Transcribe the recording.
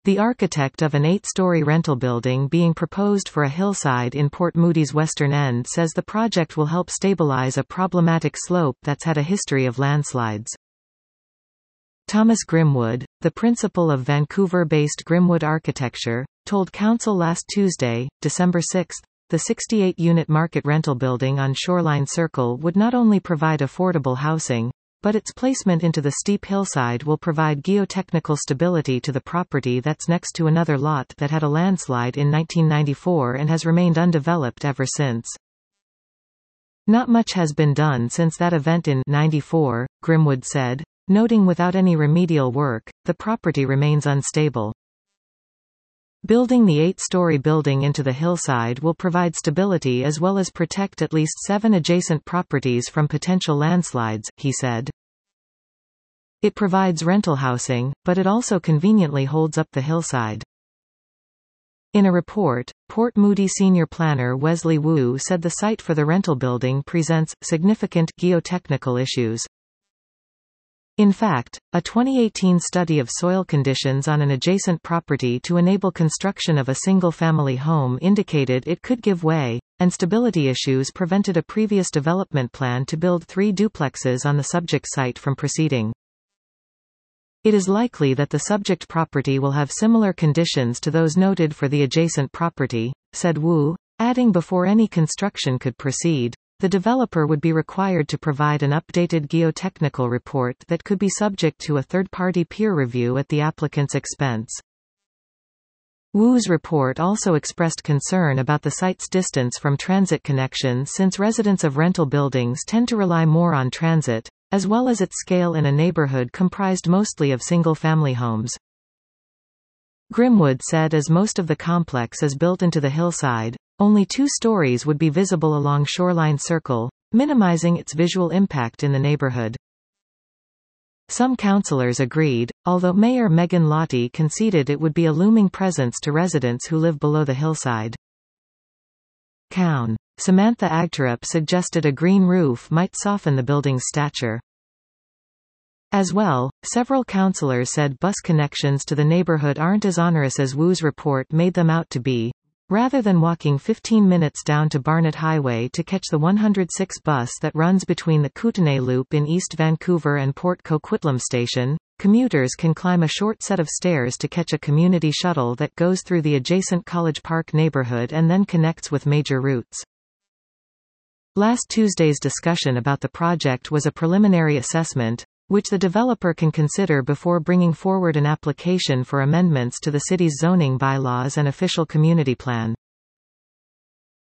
The architect of an 8-story rental building being proposed for a hillside in Port Moody's western end says the project will help stabilize a problematic slope that's had a history of landslides. Thomas Grimwood, the principal of Vancouver-based Grimwood Architecture, told Council last Tuesday, December 6, the 68-unit market rental building on Shoreline Circle would not only provide affordable housing, but its placement into the steep hillside will provide geotechnical stability to the property that's next to another lot that had a landslide in 1994 and has remained undeveloped ever since. Not much has been done since that event in '94, Grimwood said, noting without any remedial work, the property remains unstable. Building the 8-story building into the hillside will provide stability as well as protect at least 7 adjacent properties from potential landslides, he said. It provides rental housing, but it also conveniently holds up the hillside. In a report, Port Moody senior planner Wesley Wu said the site for the rental building presents significant geotechnical issues. In fact, a 2018 study of soil conditions on an adjacent property to enable construction of a single-family home indicated it could give way, and stability issues prevented a previous development plan to build 3 duplexes on the subject site from proceeding. It is likely that the subject property will have similar conditions to those noted for the adjacent property, said Wu, adding before any construction could proceed, the developer would be required to provide an updated geotechnical report that could be subject to a third-party peer review at the applicant's expense. Wu's report also expressed concern about the site's distance from transit connections since residents of rental buildings tend to rely more on transit, as well as its scale in a neighborhood comprised mostly of single-family homes. Grimwood said as most of the complex is built into the hillside, only 2 stories would be visible along Shoreline Circle, minimizing its visual impact in the neighborhood. Some councillors agreed, although Mayor Megan Lottie conceded it would be a looming presence to residents who live below the hillside. Coun. Samantha Agterup suggested a green roof might soften the building's stature. As well, several councillors said bus connections to the neighborhood aren't as onerous as Wu's report made them out to be. Rather than walking 15 minutes down to Barnett Highway to catch the 106 bus that runs between the Kootenay Loop in East Vancouver and Port Coquitlam Station, commuters can climb a short set of stairs to catch a community shuttle that goes through the adjacent College Park neighborhood and then connects with major routes. Last Tuesday's discussion about the project was a preliminary assessment, which the developer can consider before bringing forward an application for amendments to the city's zoning bylaws and official community plan.